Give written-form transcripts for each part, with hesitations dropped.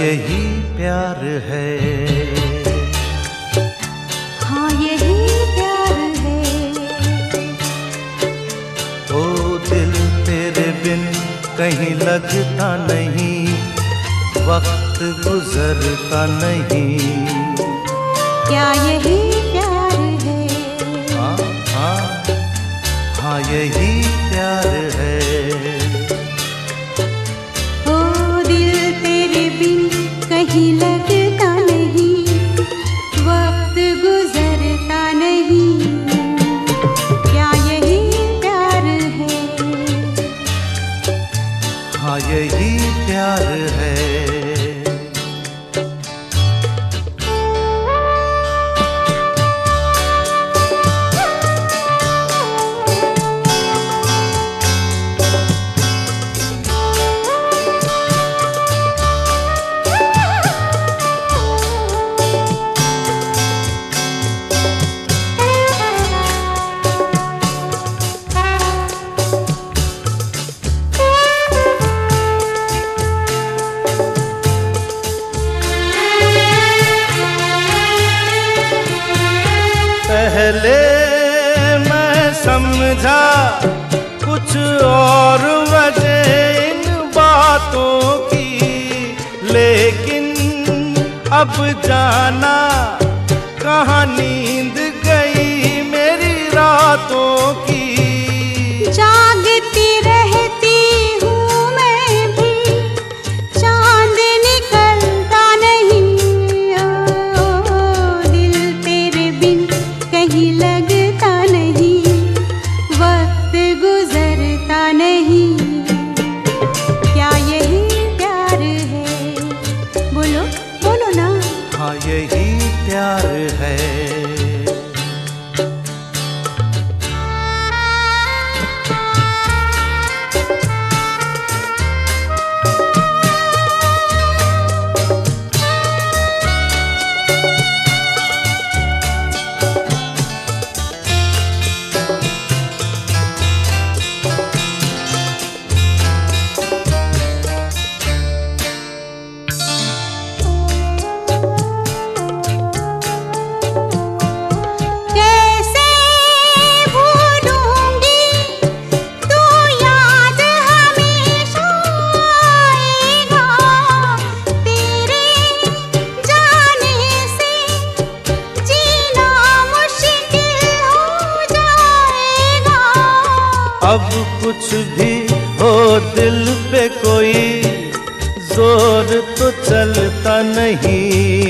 यही प्यार है? हाँ यही प्यार है। ओ दिल तेरे बिन कहीं लगता नहीं, वक्त गुजरता नहीं। क्या यही प्यार है? हाँ हाँ हाँ यही प्यार है। ओ दिल तेरे बिन कहीं लगता नहीं, वक्त गुजरता नहीं। क्या यही प्यार है? हाँ यही प्यार है। पहले मैं समझा कुछ और वजह इन बातों की, लेकिन अब जाना कहाँ नींद गई मेरी रातों की। जागती रहती हूँ मैं भी, चांद निकलता नहीं। ओ दिल तेरे बिन कहीं लगता नहीं, वक्त गुजरता नहीं। क्या यही प्यार है? बोलो बोलो ना। हाँ यही प्यार है। अब कुछ भी हो दिल पे कोई जोर तो चलता नहीं,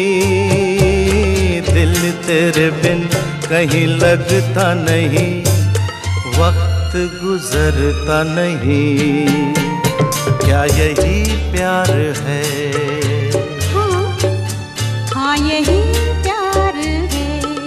दिल तेरे बिन कहीं लगता नहीं, वक्त गुजरता नहीं। क्या यही प्यार है? हाँ यही प्यार है।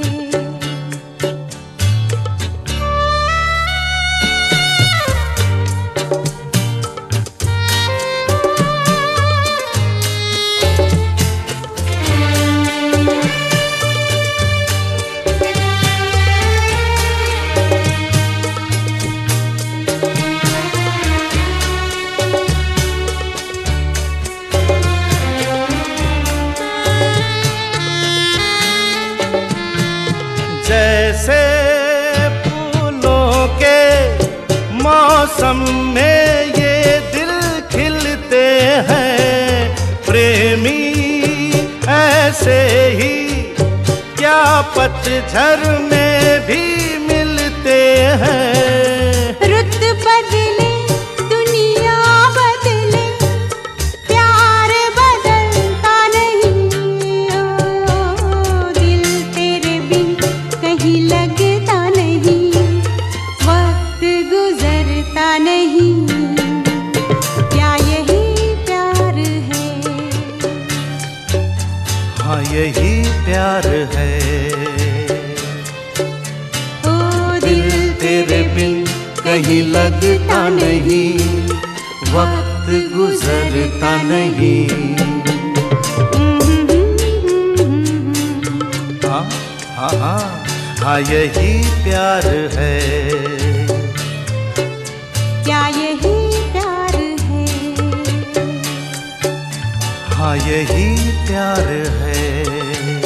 जैसे फूलों के मौसम में ये दिल खिलते हैं प्रेमी, ऐसे ही क्या पतझड़ में भी मिलते हैं। रुत बदले दुनिया बदले, प्यार बदलता नहीं। ओ दिल तेरे बिन कहीं लगता नहीं, वक्त गुजरता नहीं। क्या यही प्यार है? हाँ यही प्यार है। ओ दिल तेरे बिन कहीं लगता नहीं, वक्त गुजरता नहीं। हाँ हाँ हाँ हाँ यही प्यार है। क्या यही प्यार है? हाँ यही प्यार है।